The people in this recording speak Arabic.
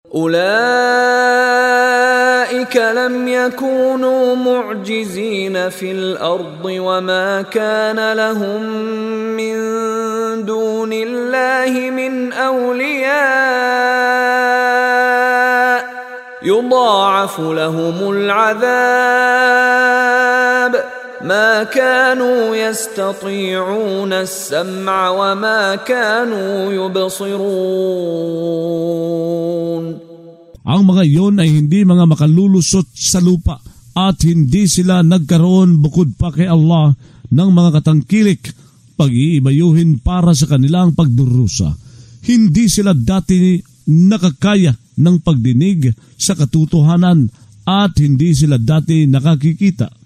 أولئك لم يكونوا معجزين في الأرض وما كان لهم من دون الله من أولياء يضاعف لهم العذاب ما كانوا يستطيعون السمع وما كانوا يبصرون. Ang mga iyon ay hindi mga makalulusot sa lupa at hindi sila nagkaroon bukod pa kay Allah ng mga katangkilik pag-iibayuhin para sa kanilang pagdurusa. Hindi sila dati nakakaya ng pagdinig sa katotohanan at hindi sila dati nakakikita